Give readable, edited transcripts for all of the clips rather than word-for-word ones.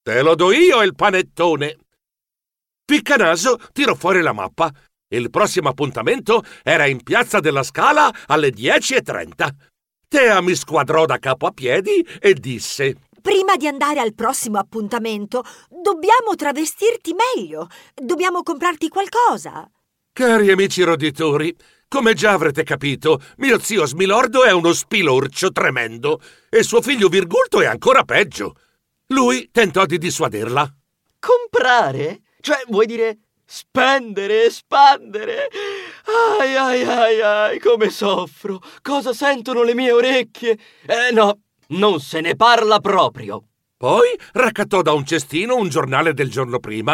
Te lo do io il panettone. Ficcanaso tirò fuori la mappa. Il prossimo appuntamento era in Piazza della Scala alle 10:30. Tea mi squadrò da capo a piedi e disse: prima di andare al prossimo appuntamento, dobbiamo travestirti meglio. Dobbiamo comprarti qualcosa. Cari amici roditori, come già avrete capito, mio zio Smilordo è uno spilorcio tremendo e suo figlio Virgulto è ancora peggio. Lui tentò di dissuaderla. Comprare? Cioè, vuoi dire spendere, espandere? Ai, ai, ai, ai, come soffro! Cosa sentono le mie orecchie? No, non se ne parla proprio. Poi raccattò da un cestino un giornale del giorno prima.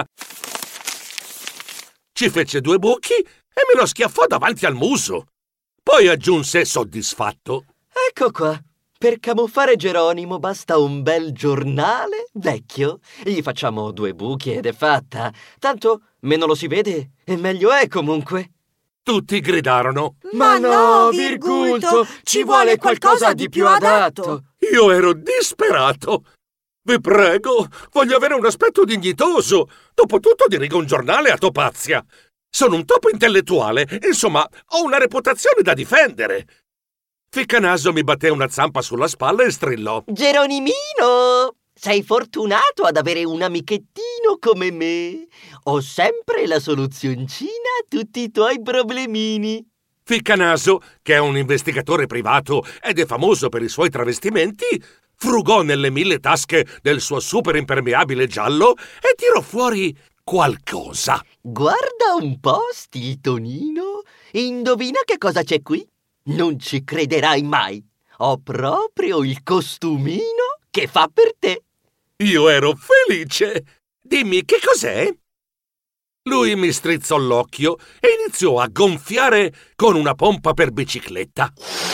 Ci fece 2 buchi e me lo schiaffò davanti al muso. Poi aggiunse soddisfatto: Ecco qua. Per camuffare Geronimo basta un bel giornale vecchio. Gli facciamo 2 buchi ed è fatta. Tanto meno lo si vede e meglio è comunque. Tutti gridarono: Ma no, Virgulto, ci vuole qualcosa di più adatto. Io ero disperato. Vi prego, voglio avere un aspetto dignitoso. Dopotutto dirigo un giornale a Topazia. Sono un topo intellettuale, insomma, ho una reputazione da difendere. Ficcanaso mi batté una zampa sulla spalla e strillò: Geronimino, sei fortunato ad avere un amichettino come me. Ho sempre la soluzioncina a tutti i tuoi problemini. Ficcanaso, che è un investigatore privato ed è famoso per i suoi travestimenti, frugò nelle 1000 tasche del suo super impermeabile giallo e tirò fuori qualcosa. Guarda un po', Stiltonino. Indovina che cosa c'è qui? Non ci crederai mai. Ho proprio il costumino che fa per te. Io ero felice. Dimmi, che cos'è? Lui mi strizzò l'occhio e iniziò a gonfiare con una pompa per bicicletta.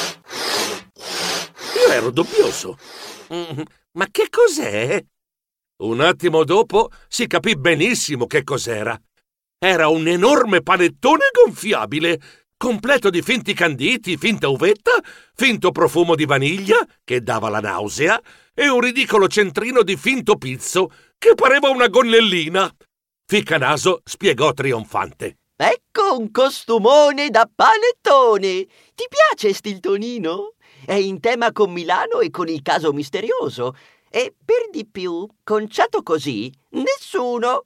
Io ero dubbioso. Ma che cos'è? Un attimo dopo si capì benissimo che cos'era. Era un enorme panettone gonfiabile, completo di finti canditi, finta uvetta, finto profumo di vaniglia, che dava la nausea, e un ridicolo centrino di finto pizzo, che pareva una gonnellina. Ficcanaso spiegò trionfante: Ecco un costumone da panettone. Ti piace, Stiltonino? È in tema con Milano e con il caso misterioso. E per di più, conciato così, nessuno,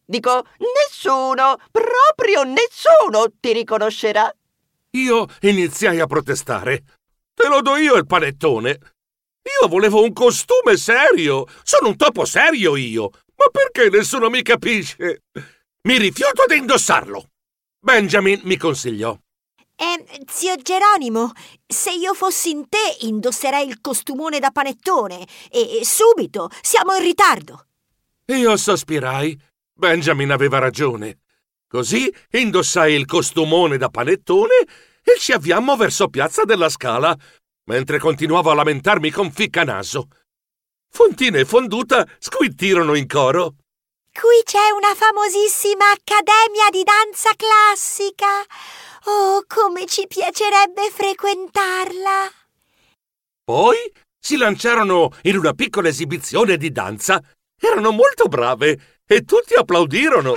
proprio nessuno ti riconoscerà. Io iniziai a protestare. Te lo do io il panettone. Io volevo un costume serio. Sono un topo serio io. Ma perché nessuno mi capisce? Mi rifiuto di indossarlo. Benjamin mi consigliò: Zio Geronimo, se io fossi in te indosserei il costumone da panettone e subito, siamo in ritardo. Io sospirai. Benjamin aveva ragione. Così indossai il costumone da panettone e ci avviammo verso Piazza della Scala, mentre continuavo a lamentarmi con Ficcanaso. Fontina e Fonduta squittirono in coro: Qui c'è una famosissima accademia di danza classica. Oh, come ci piacerebbe frequentarla! Poi si lanciarono in una piccola esibizione di danza. Erano molto brave e tutti applaudirono.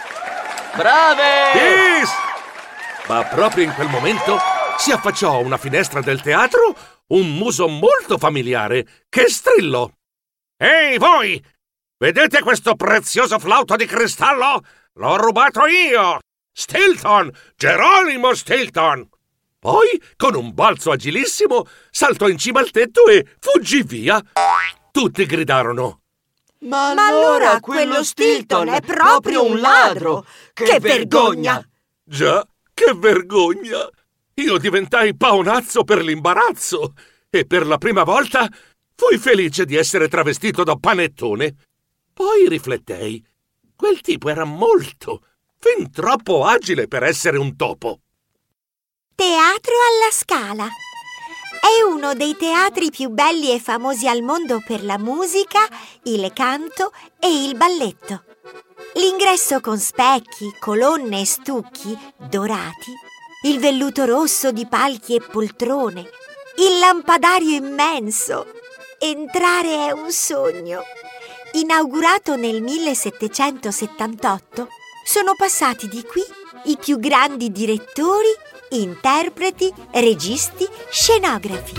Brave! Yes! Ma proprio in quel momento si affacciò a una finestra del teatro un muso molto familiare che strillò: Ehi voi! Vedete questo prezioso flauto di cristallo? L'ho rubato io! Stilton! Geronimo Stilton! Poi, con un balzo agilissimo, saltò in cima al tetto e fuggì via. Tutti gridarono: Ma allora quello Stilton è proprio un ladro! Che vergogna! Già, che vergogna! Io diventai paonazzo per l'imbarazzo e per la prima volta fui felice di essere travestito da panettone. Poi riflettei. Quel tipo era fin troppo agile per essere un topo. Teatro alla Scala. È uno dei teatri più belli e famosi al mondo per la musica, il canto e il balletto. L'ingresso con specchi, colonne e stucchi dorati, il velluto rosso di palchi e poltrone, il lampadario immenso. Entrare è un sogno. Inaugurato nel 1778, sono passati di qui i più grandi direttori, interpreti, registi, scenografi.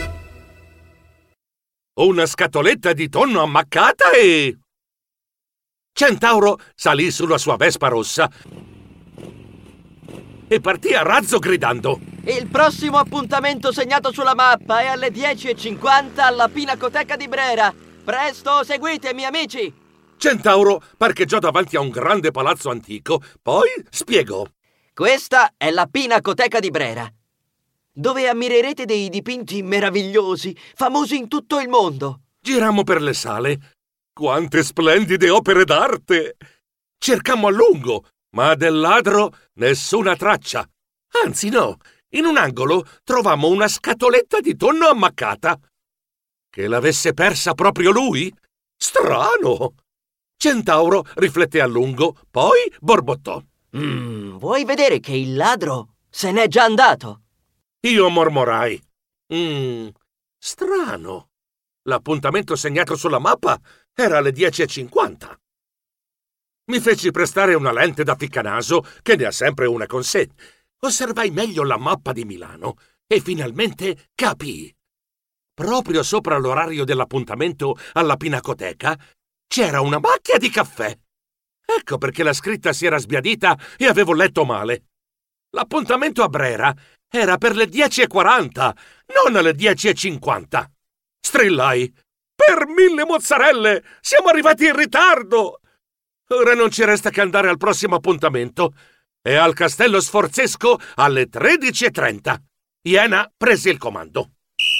Una scatoletta di tonno ammaccata e... Centauro salì sulla sua Vespa rossa e partì a razzo gridando: Il prossimo appuntamento segnato sulla mappa è alle 10:50 alla Pinacoteca di Brera. Presto, seguitemi, amici! Centauro parcheggiò davanti a un grande palazzo antico, poi spiegò: Questa è la Pinacoteca di Brera, dove ammirerete dei dipinti meravigliosi, famosi in tutto il mondo. Girammo per le sale. Quante splendide opere d'arte! Cercammo a lungo, ma del ladro nessuna traccia. Anzi no, in un angolo trovammo una scatoletta di tonno ammaccata. Che l'avesse persa proprio lui? Strano! Centauro rifletté a lungo, poi borbottò: Vuoi vedere che il ladro se n'è già andato? Io mormorai: strano. L'appuntamento segnato sulla mappa era alle 10:50. Mi feci prestare una lente da ficcanaso, che ne ha sempre una con sé. Osservai meglio la mappa di Milano e finalmente capii. Proprio sopra l'orario dell'appuntamento alla Pinacoteca c'era una macchia di caffè. Ecco perché la scritta si era sbiadita e avevo letto male. L'appuntamento a Brera era per le 10:40, non alle 10:50. Strillai: per 1000 mozzarelle! Siamo arrivati in ritardo! Ora non ci resta che andare al prossimo appuntamento. È al Castello Sforzesco alle 13:30. Iena prese il comando.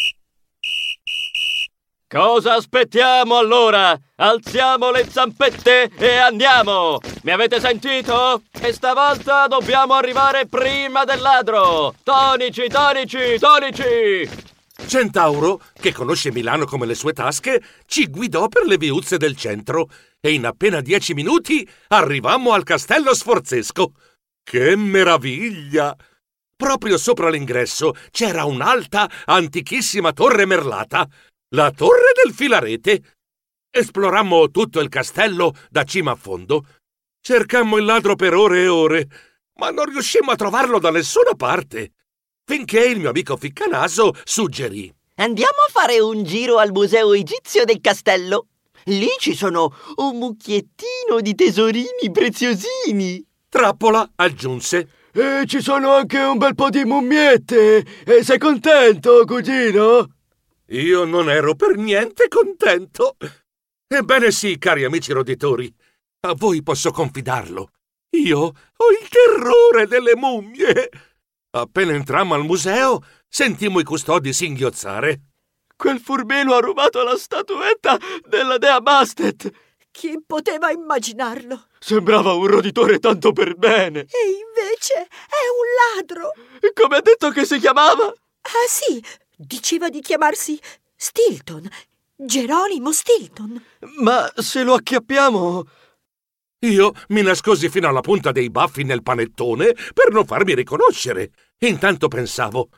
Cosa aspettiamo allora? Alziamo le zampette e andiamo! Mi avete sentito? E stavolta dobbiamo arrivare prima del ladro! Tonici, tonici, tonici! Centauro, che conosce Milano come le sue tasche, ci guidò per le viuzze del centro e in appena 10 minuti arrivammo al Castello Sforzesco. Che meraviglia! Proprio sopra l'ingresso c'era un'alta, antichissima torre merlata, la Torre del Filarete. Esplorammo tutto il castello da cima a fondo. Cercammo il ladro per ore e ore, ma non riuscimmo a trovarlo da nessuna parte. Finché il mio amico Ficcanaso suggerì: Andiamo a fare un giro al Museo Egizio del Castello. Lì ci sono un mucchiettino di tesorini preziosini. Trappola aggiunse: E ci sono anche un bel po' di mummiette. E sei contento, cugino? Io non ero per niente contento. Ebbene sì, cari amici roditori, a voi posso confidarlo. Io ho il terrore delle mummie. Appena entrammo al museo, sentimmo i custodi singhiozzare. Quel furbino ha rubato la statuetta della dea Bastet. Chi poteva immaginarlo? Sembrava un roditore tanto per bene. E invece è un ladro. Come ha detto che si chiamava? Ah sì, diceva di chiamarsi Stilton, Geronimo Stilton. Ma se lo acchiappiamo... Io mi nascosi fino alla punta dei baffi nel panettone per non farmi riconoscere. Intanto pensavo: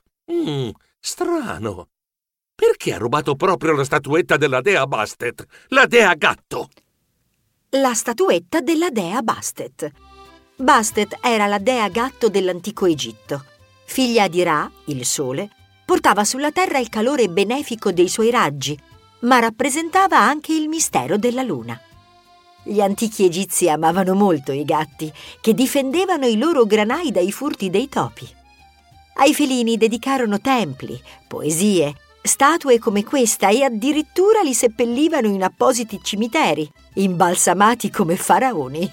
strano. Perché ha rubato proprio la statuetta della dea Bastet, la dea gatto? La statuetta della dea Bastet. Bastet era la dea gatto dell'antico Egitto. Figlia di Ra, il sole, portava sulla terra il calore benefico dei suoi raggi, ma rappresentava anche il mistero della luna. Gli antichi egizi amavano molto i gatti, che difendevano i loro granai dai furti dei topi. Ai felini dedicarono templi, poesie, statue come questa e addirittura li seppellivano in appositi cimiteri, imbalsamati come faraoni.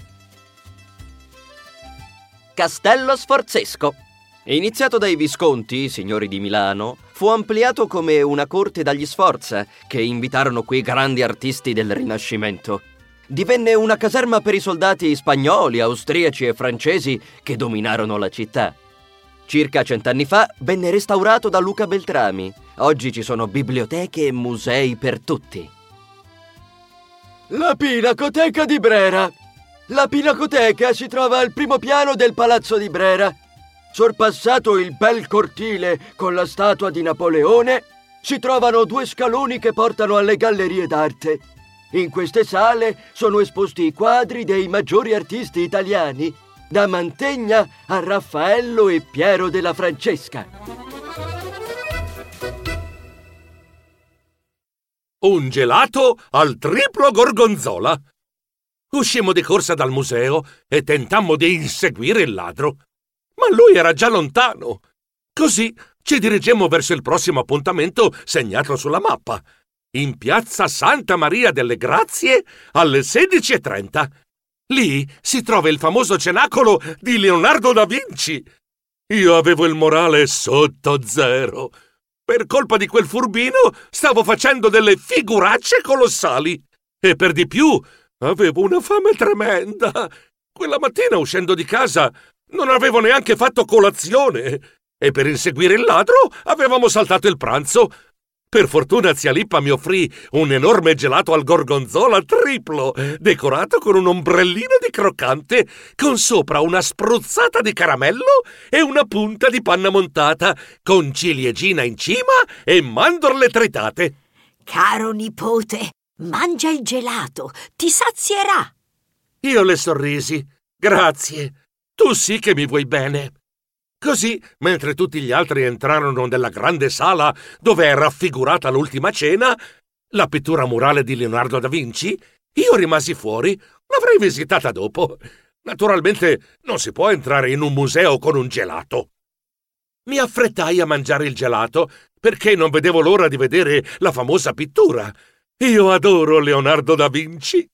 Castello Sforzesco. Iniziato dai Visconti, signori di Milano, fu ampliato come una corte dagli Sforza, che invitarono qui grandi artisti del Rinascimento. Divenne una caserma per i soldati spagnoli, austriaci e francesi che dominarono la città. Circa 100 anni fa venne restaurato da Luca Beltrami. Oggi ci sono biblioteche e musei per tutti. La Pinacoteca di Brera. La Pinacoteca si trova al primo piano del Palazzo di Brera. Sorpassato il bel cortile con la statua di Napoleone, si trovano 2 scaloni che portano alle gallerie d'arte. In queste sale sono esposti i quadri dei maggiori artisti italiani, da Mantegna a Raffaello e Piero della Francesca. Un gelato al triplo gorgonzola. Uscimmo di corsa dal museo e tentammo di inseguire il ladro. Ma lui era già lontano. Così ci dirigemmo verso il prossimo appuntamento segnato sulla mappa. In piazza Santa Maria delle Grazie alle 16:30. Lì si trova il famoso cenacolo di Leonardo da Vinci. Io avevo il morale sotto zero. Per colpa di quel furbino stavo facendo delle figuracce colossali. E per di più avevo una fame tremenda. Quella mattina uscendo di casa non avevo neanche fatto colazione. E per inseguire il ladro avevamo saltato il pranzo. Per fortuna zia Lippa mi offrì un enorme gelato al gorgonzola triplo, decorato con un ombrellino di croccante, con sopra una spruzzata di caramello e una punta di panna montata, con ciliegina in cima e mandorle tritate. Caro nipote, mangia il gelato, ti sazierà. Io le sorrisi. Grazie, tu sì che mi vuoi bene. Così, mentre tutti gli altri entrarono nella grande sala dove è raffigurata l'ultima cena, la pittura murale di Leonardo da Vinci, io rimasi fuori, l'avrei visitata dopo. Naturalmente non si può entrare in un museo con un gelato. Mi affrettai a mangiare il gelato perché non vedevo l'ora di vedere la famosa pittura. Io adoro Leonardo da Vinci.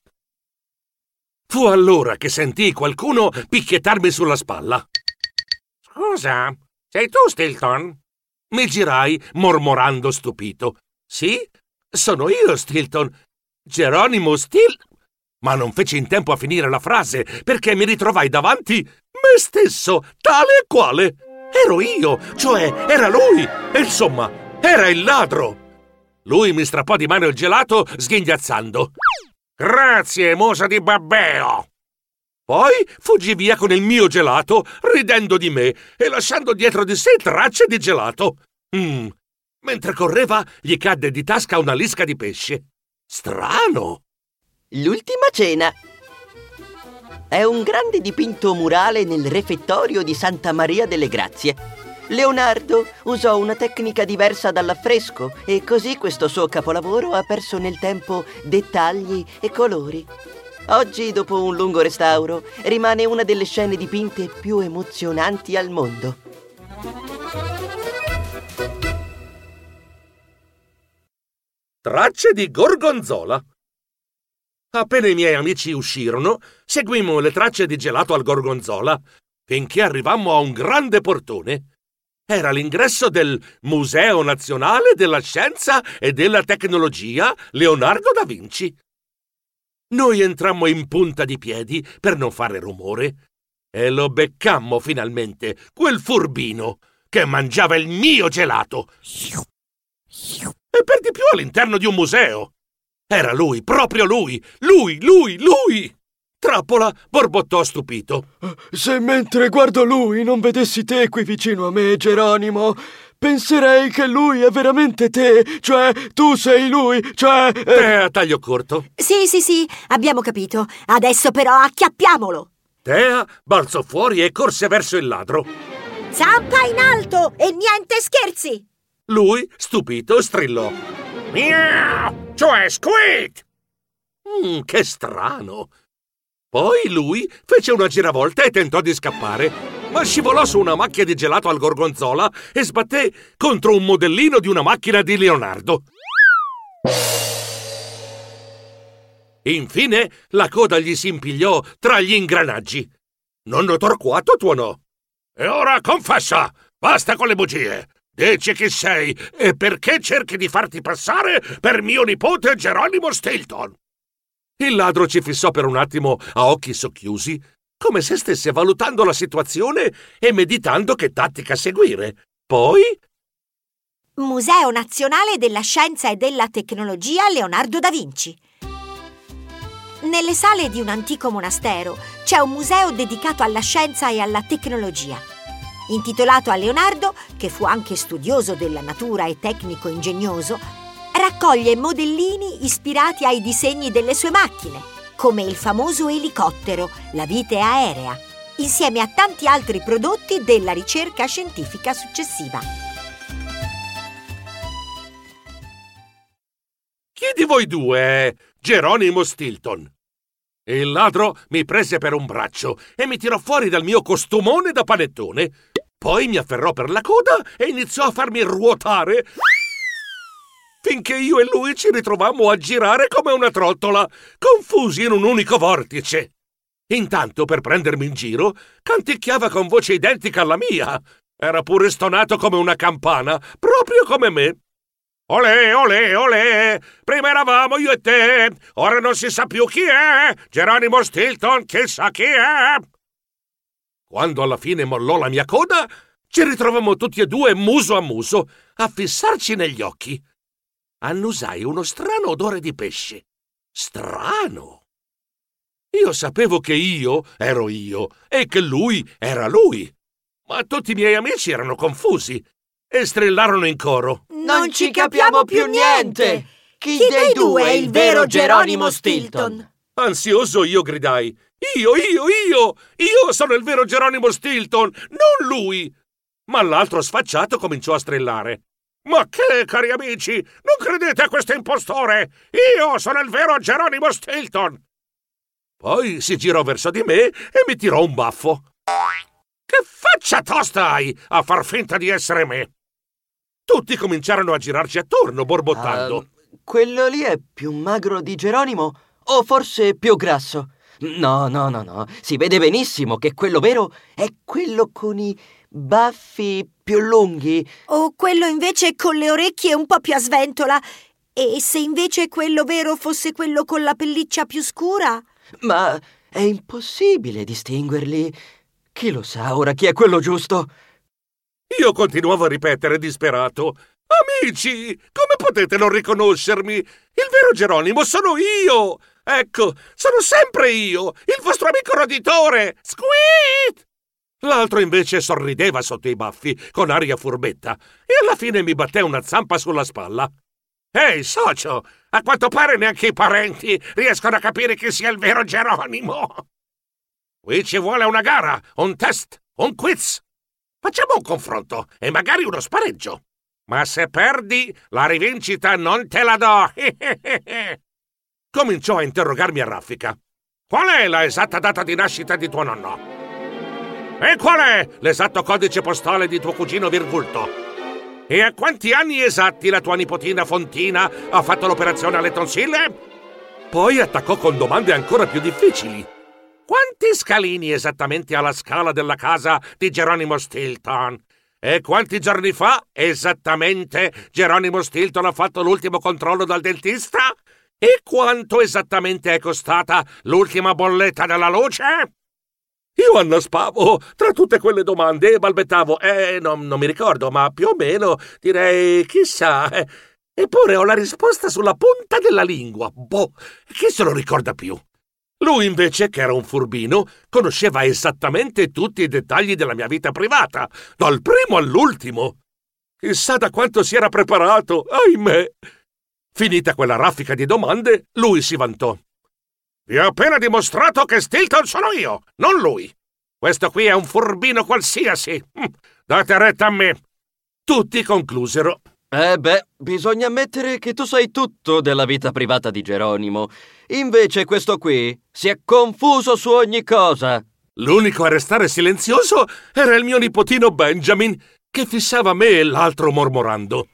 Fu allora che sentii qualcuno picchiettarmi sulla spalla. Scusa, sei tu Stilton? Mi girai mormorando stupito. Sì, sono io Stilton. Geronimo Ma non feci in tempo a finire la frase perché mi ritrovai davanti me stesso, tale e quale. Ero io, cioè era lui. E insomma, era il ladro. Lui mi strappò di mano il gelato sghignazzando. Grazie, musa di Babbeo. Poi fuggì via con il mio gelato, ridendo di me e lasciando dietro di sé tracce di gelato. Mentre correva, gli cadde di tasca una lisca di pesce. Strano! L'ultima cena. È un grande dipinto murale nel refettorio di Santa Maria delle Grazie. Leonardo usò una tecnica diversa dall'affresco e così questo suo capolavoro ha perso nel tempo dettagli e colori. Oggi, dopo un lungo restauro, rimane una delle scene dipinte più emozionanti al mondo. Tracce di gorgonzola. Appena i miei amici uscirono, seguimmo le tracce di gelato al gorgonzola finché arrivammo a un grande portone. Era l'ingresso del Museo Nazionale della Scienza e della Tecnologia Leonardo da Vinci. Noi entrammo in punta di piedi per non fare rumore e lo beccammo finalmente, quel furbino che mangiava il mio gelato. E per di più all'interno di un museo. Era lui, proprio lui! Lui! Trappola borbottò stupito. Se mentre guardo lui non vedessi te qui vicino a me, Geronimo, penserei che lui è veramente te, cioè tu sei lui, cioè... Tea tagliò corto. Sì, abbiamo capito. Adesso però acchiappiamolo. Tea balzò fuori e corse verso il ladro. Zampa in alto e niente scherzi! Lui, stupito, strillò. Miau! Cioè squeak! Che strano! Poi lui fece una giravolta e tentò di scappare, ma scivolò su una macchia di gelato al gorgonzola e sbatté contro un modellino di una macchina di Leonardo. Infine la coda gli si impigliò tra gli ingranaggi. Nonno Torquato tuonò. E ora confessa! Basta con le bugie! Dici chi sei e perché cerchi di farti passare per mio nipote Geronimo Stilton. Il ladro ci fissò per un attimo a occhi socchiusi, come se stesse valutando la situazione e meditando che tattica seguire. Poi... Museo Nazionale della Scienza e della Tecnologia Leonardo da Vinci. Nelle sale di un antico monastero c'è un museo dedicato alla scienza e alla tecnologia. Intitolato a Leonardo, che fu anche studioso della natura e tecnico ingegnoso, raccoglie modellini ispirati ai disegni delle sue macchine, come il famoso elicottero, la vite aerea, insieme a tanti altri prodotti della ricerca scientifica successiva. Chi di voi due è Geronimo Stilton? Il ladro mi prese per un braccio e mi tirò fuori dal mio costumone da panettone. Poi mi afferrò per la coda e iniziò a farmi ruotare finché io e lui ci ritrovammo a girare come una trottola, confusi in un unico vortice. Intanto, per prendermi in giro, canticchiava con voce identica alla mia. Era pure stonato come una campana, proprio come me. Olè, olè, olè! Prima eravamo io e te, ora non si sa più chi è! Geronimo Stilton, chissà chi è! Quando alla fine mollò la mia coda, ci ritrovammo tutti e due muso a muso, a fissarci negli occhi. Annusai uno strano odore di pesce. Strano! Io sapevo che io ero io e che lui era lui, ma tutti i miei amici erano confusi e strillarono in coro. Non ci capiamo più niente! Chi dei due è il vero Geronimo Stilton? Ansioso io gridai. Io sono il vero Geronimo Stilton, non lui! Ma l'altro sfacciato cominciò a strillare. Ma che, cari amici, non credete a questo impostore? Io sono il vero Geronimo Stilton! Poi si girò verso di me e mi tirò un baffo. Che faccia tosta hai a far finta di essere me? Tutti cominciarono a girarci attorno, borbottando. Quello lì è più magro di Geronimo o forse più grasso? No. Si vede benissimo che quello vero è quello con i baffi più lunghi. O quello invece con le orecchie un po' più a sventola? E se invece quello vero fosse quello con la pelliccia più scura? Ma è impossibile distinguerli. Chi lo sa ora chi è quello giusto? Io continuavo a ripetere disperato. Amici, come potete non riconoscermi? Il vero Geronimo sono io! Ecco, sono sempre io, il vostro amico roditore! Squeak! L'altro invece sorrideva sotto i baffi, con aria furbetta, e alla fine mi batté una zampa sulla spalla. Ehi, socio, a quanto pare neanche i parenti riescono a capire chi sia il vero Geronimo. Qui ci vuole una gara, un test, un quiz. Facciamo un confronto e magari uno spareggio. Ma se perdi, la rivincita non te la do. Cominciò a interrogarmi a raffica. Qual è la esatta data di nascita di tuo nonno? E qual è l'esatto codice postale di tuo cugino Virgulto? E a quanti anni esatti la tua nipotina Fontina ha fatto l'operazione alle tonsille? Poi attaccò con domande ancora più difficili. Quanti scalini esattamente ha la scala della casa di Geronimo Stilton? E quanti giorni fa esattamente Geronimo Stilton ha fatto l'ultimo controllo dal dentista? E quanto esattamente è costata l'ultima bolletta della luce? Io annaspavo tra tutte quelle domande e balbettavo. Non mi ricordo, ma più o meno direi chissà. Eppure ho la risposta sulla punta della lingua. Boh, chi se lo ricorda più? Lui invece, che era un furbino, conosceva esattamente tutti i dettagli della mia vita privata, dal primo all'ultimo. Chissà da quanto si era preparato, ahimè. Finita quella raffica di domande, lui si vantò. Vi ho appena dimostrato che Stilton sono io, non lui. Questo qui è un furbino qualsiasi. Date retta a me. Tutti conclusero. Bisogna ammettere che tu sai tutto della vita privata di Geronimo. Invece questo qui si è confuso su ogni cosa. L'unico a restare silenzioso era il mio nipotino Benjamin, che fissava me e l'altro mormorando.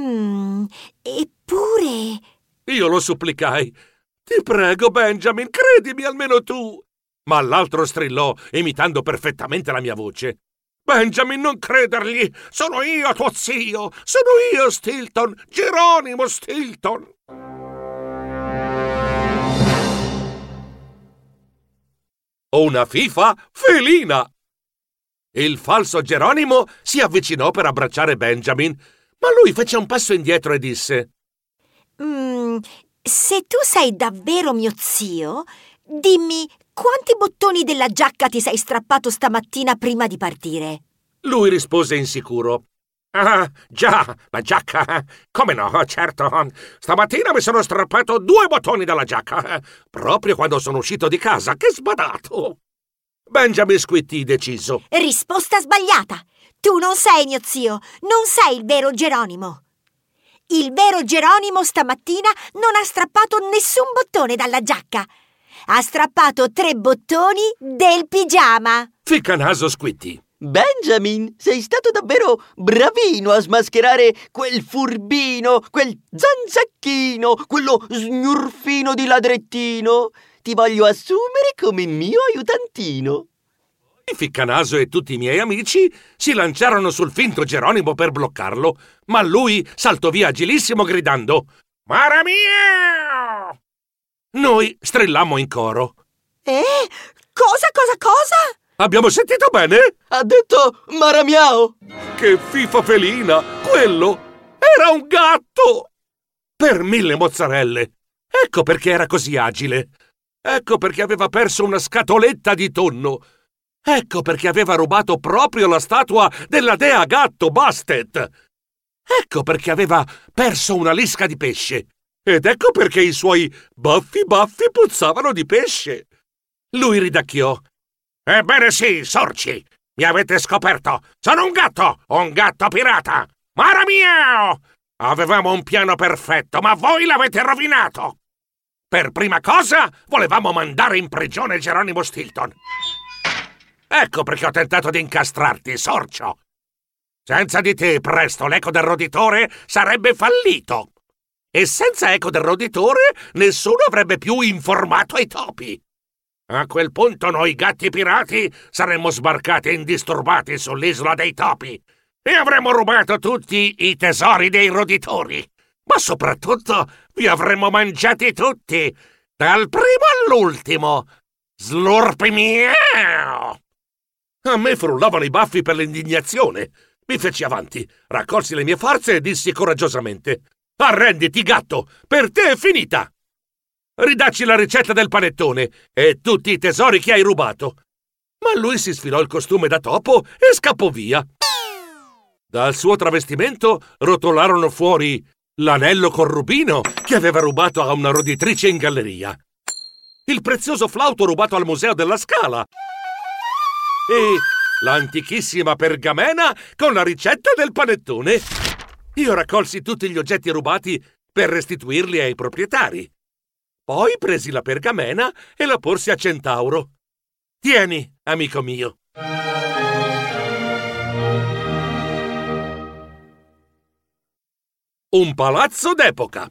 Eppure... Io lo supplicai. Ti prego, Benjamin, credimi almeno tu. Ma l'altro strillò, imitando perfettamente la mia voce. Benjamin, non credergli! Sono io, tuo zio! Sono io, Stilton! Geronimo Stilton! Una fifa felina! Il falso Geronimo si avvicinò per abbracciare Benjamin, ma lui fece un passo indietro e disse: se tu sei davvero mio zio, dimmi quanti bottoni della giacca ti sei strappato stamattina prima di partire? Lui rispose insicuro: Ah, già, la giacca. Come no, certo. Stamattina mi sono strappato 2 bottoni dalla giacca, proprio quando sono uscito di casa. Che sbadato! Benjamin Squitty, deciso. Risposta sbagliata. Tu non sei mio zio, non sei il vero Geronimo. Il vero Geronimo stamattina non ha strappato nessun bottone dalla giacca. Ha strappato 3 bottoni del pigiama. Ficcanaso Squitty. Benjamin, sei stato davvero bravino a smascherare quel furbino, quel zanzacchino, quello sgnurfino di ladrettino. Ti voglio assumere come mio aiutantino. Ficcanaso e tutti i miei amici si lanciarono sul finto Geronimo per bloccarlo, ma lui saltò via agilissimo gridando «Mara mia!». Noi strillammo in coro. Cosa? Abbiamo sentito bene? Ha detto Mara miau! Che fifa felina! Quello era un gatto! Per 1000 mozzarelle! Ecco perché era così agile! Ecco perché aveva perso una scatoletta di tonno! Ecco perché aveva rubato proprio la statua della dea gatto Bastet! Ecco perché aveva perso una lisca di pesce! Ed ecco perché i suoi baffi puzzavano di pesce! Lui ridacchiò. Ebbene sì, sorci! Mi avete scoperto! Sono un gatto pirata! Mara mia! Avevamo un piano perfetto, ma voi l'avete rovinato! Per prima cosa, volevamo mandare in prigione Geronimo Stilton. Ecco perché ho tentato di incastrarti, sorcio! Senza di te, presto, l'eco del roditore sarebbe fallito! E senza eco del roditore, nessuno avrebbe più informato i topi! A quel punto noi gatti pirati saremmo sbarcati indisturbati sull'isola dei topi e avremmo rubato tutti i tesori dei roditori. Ma soprattutto vi avremmo mangiati tutti, dal primo all'ultimo. Slurpi miau! A me frullavano i baffi per l'indignazione. Mi feci avanti, raccolsi le mie forze e dissi coraggiosamente: «Arrenditi, gatto! Per te è finita! Ridacci la ricetta del panettone e tutti i tesori che hai rubato!» Ma lui si sfilò il costume da topo e scappò via. Dal suo travestimento rotolarono fuori l'anello con rubino che aveva rubato a una roditrice in galleria, il prezioso flauto rubato al Museo della Scala e l'antichissima pergamena con la ricetta del panettone. Io raccolsi tutti gli oggetti rubati per restituirli ai proprietari. Poi presi la pergamena e la porsi a Centauro. «Tieni, amico mio!» Un palazzo d'epoca.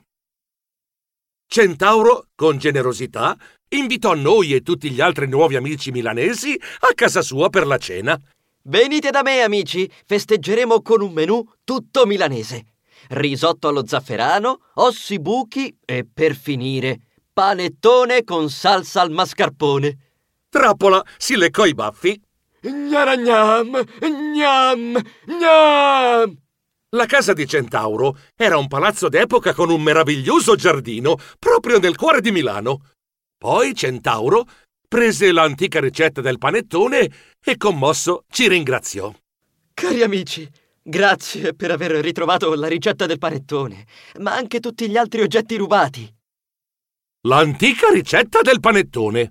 Centauro, con generosità, invitò noi e tutti gli altri nuovi amici milanesi a casa sua per la cena. Venite da me, amici, festeggeremo con un menù tutto milanese. Risotto allo zafferano, ossibuchi e, per finire, panettone con salsa al mascarpone. Trappola si leccò i baffi. Gnaragnam, gnam, gnam! La casa di Centauro era un palazzo d'epoca con un meraviglioso giardino proprio nel cuore di Milano. Poi Centauro prese l'antica ricetta del panettone e, commosso, ci ringraziò. Cari amici, grazie per aver ritrovato la ricetta del panettone, ma anche tutti gli altri oggetti rubati. L'antica ricetta del panettone.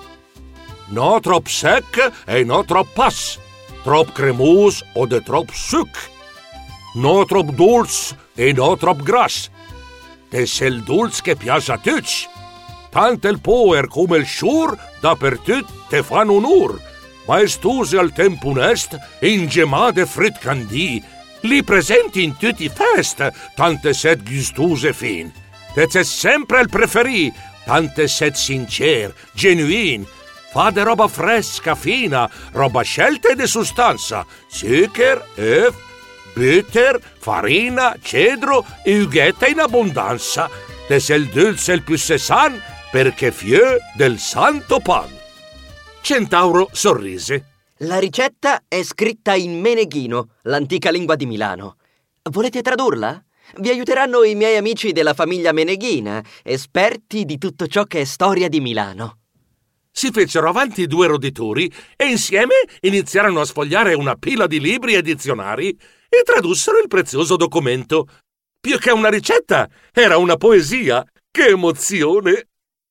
No trop sec et no trop pas, trop cremous o de trop suc. No trop dulce et no trop gras. Te sel dulce che piace a tutti. Tant el poer come il sciur, dappertut te fan onur. Maestuse al tempo onest, ingemade frit candì, li presenti in tutti i fest, tante set gustose fin. Te c'è sempre il preferì, tante set sincer, genuin. Fa de roba fresca, fina, roba scelta e de sustanza, zuccher, œuf, butter, farina, cedro e ughetta in abbondanza. Te il dulce il più sesan, perché fieu del santo pan. Centauro sorrise. La ricetta è scritta in meneghino, l'antica lingua di Milano. Volete tradurla? Vi aiuteranno i miei amici della famiglia Meneghina, esperti di tutto ciò che è storia di Milano. Si fecero avanti 2 roditori e insieme iniziarono a sfogliare una pila di libri e dizionari e tradussero il prezioso documento. Più che una ricetta, era una poesia. Che emozione!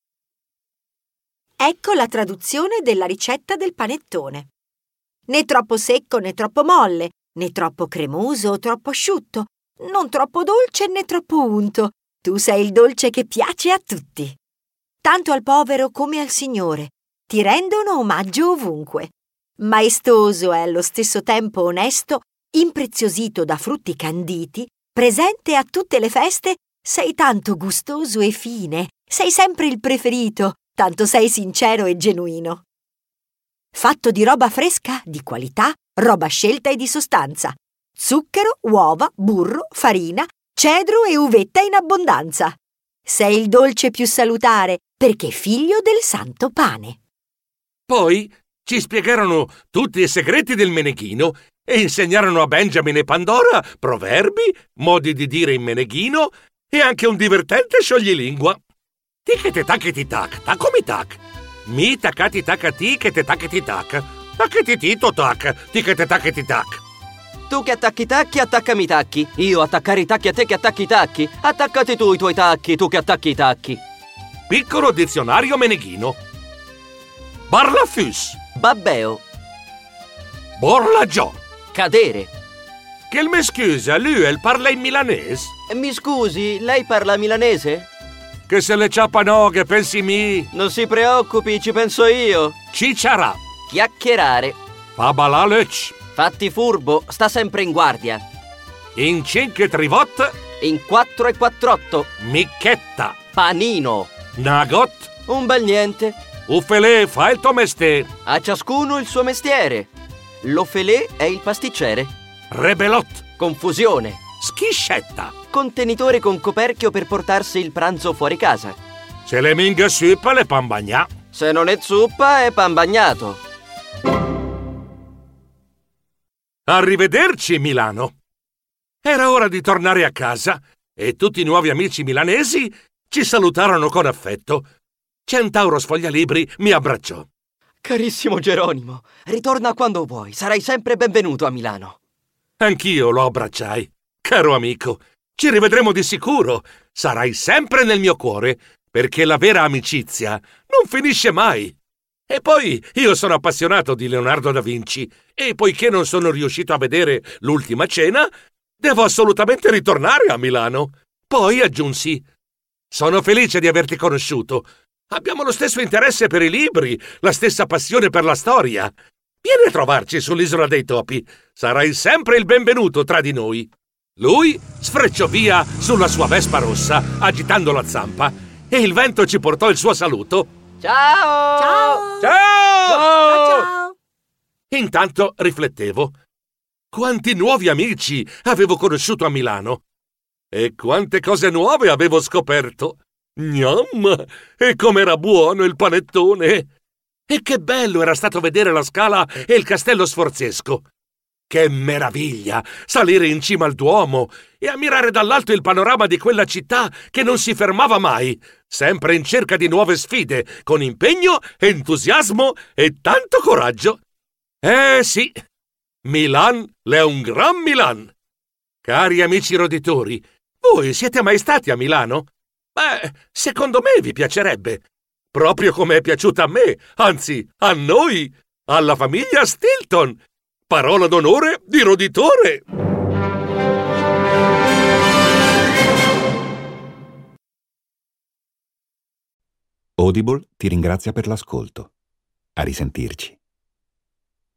Ecco la traduzione della ricetta del panettone. Né troppo secco né troppo molle, né troppo cremoso o troppo asciutto, non troppo dolce né troppo unto. Tu sei il dolce che piace a tutti. Tanto al povero come al signore, ti rendono omaggio ovunque. Maestoso e allo stesso tempo onesto, impreziosito da frutti canditi, presente a tutte le feste, sei tanto gustoso e fine, sei sempre il preferito, tanto sei sincero e genuino. Fatto di roba fresca, di qualità, roba scelta e di sostanza. Zucchero, uova, burro, farina, cedro e uvetta in abbondanza. Sei il dolce più salutare, perché figlio del santo pane. Poi ci spiegarono tutti i segreti del meneghino e insegnarono a Benjamin e Pandora proverbi, modi di dire in meneghino e anche un divertente scioglilingua. Tic-te-tac-ti-tac, tac-mi-tac. Mi tacati-tacati, che te tacati-tac. Tacchi-ti-tito tac, tic-te-tac-ti-tac. Tu che attacchi i tacchi, attaccami i tacchi. Io attaccare i tacchi a te che attacchi i tacchi. Attaccati tu i tuoi tacchi, tu che attacchi i tacchi. Piccolo dizionario meneghino. Barlafus. Babbeo. Borlagiò. Cadere. Che me scusa, lui parla in milanese? Mi scusi, lei parla milanese? Che se le ciappanoghe, pensi mi? Non si preoccupi, ci penso io. Cicciarà. Chiacchierare. Fabalalec. Fatti furbo, sta sempre in guardia. In 5 trivot. In 4 e 48. Micchetta. Panino. Nagot. Un bel niente. Uffelè, fa il tuo mestiere. A ciascuno il suo mestiere. L'ofelè è il pasticcere. Rebelot. Confusione. Schiscetta. Contenitore con coperchio per portarsi il pranzo fuori casa. Se le minghe suppa le pan bagnà. Se non è zuppa è pan bagnato. Arrivederci, Milano. Era ora di tornare a casa e tutti i nuovi amici milanesi ci salutarono con affetto. Centauro Sfoglialibri mi abbracciò. Carissimo Geronimo, ritorna quando vuoi, sarai sempre benvenuto a Milano. Anch'io lo abbracciai. Caro amico, ci rivedremo di sicuro. Sarai sempre nel mio cuore, perché la vera amicizia non finisce mai. E poi io sono appassionato di Leonardo da Vinci e poiché non sono riuscito a vedere l'Ultima Cena, devo assolutamente ritornare a Milano. Poi aggiunsi: sono felice di averti conosciuto. Abbiamo lo stesso interesse per i libri, la stessa passione per la storia. Vieni a trovarci sull'Isola dei Topi. Sarai sempre il benvenuto tra di noi. Lui sfrecciò via sulla sua Vespa rossa, agitando la zampa, e il vento ci portò il suo saluto. Ciao! Ciao! Ciao! Ciao! Intanto riflettevo. Quanti nuovi amici avevo conosciuto a Milano! E quante cose nuove avevo scoperto! Gnam! E com'era buono il panettone! E che bello era stato vedere la Scala e il Castello Sforzesco! Che meraviglia salire in cima al Duomo e ammirare dall'alto il panorama di quella città che non si fermava mai, sempre in cerca di nuove sfide, con impegno, entusiasmo e tanto coraggio. Sì, Milan è un gran Milan. Cari amici roditori, voi siete mai stati a Milano? Beh, secondo me vi piacerebbe. Proprio come è piaciuta a me, anzi, a noi, alla famiglia Stilton. Parola d'onore di roditore! Audible ti ringrazia per l'ascolto. A risentirci.